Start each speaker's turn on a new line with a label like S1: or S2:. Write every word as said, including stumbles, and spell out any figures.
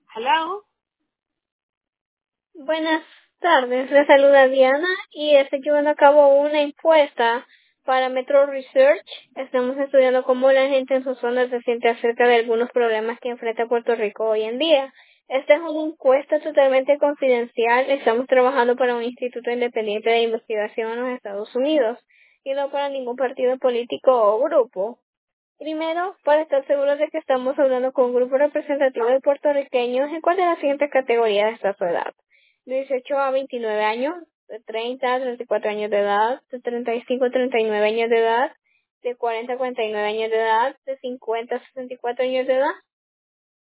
S1: Hello.
S2: Buenas tardes, les saluda Diana y estoy llevando a cabo una encuesta para Metro Research. Estamos estudiando cómo la gente en su zona se siente acerca de algunos problemas que enfrenta Puerto Rico hoy en día. Esta es una encuesta totalmente confidencial. Estamos trabajando para un instituto independiente de investigación en los Estados Unidos y no para ningún partido político o grupo. Primero, para estar seguros de que estamos hablando con un grupo representativo de puertorriqueños, ¿en cuál de las siguientes categorías está su edad? De dieciocho a veintinueve años, de treinta a treinta y cuatro años de edad, de treinta y cinco a treinta y nueve años de edad, de cuarenta a cuarenta y nueve años de edad, de cincuenta a sesenta y cuatro años de edad.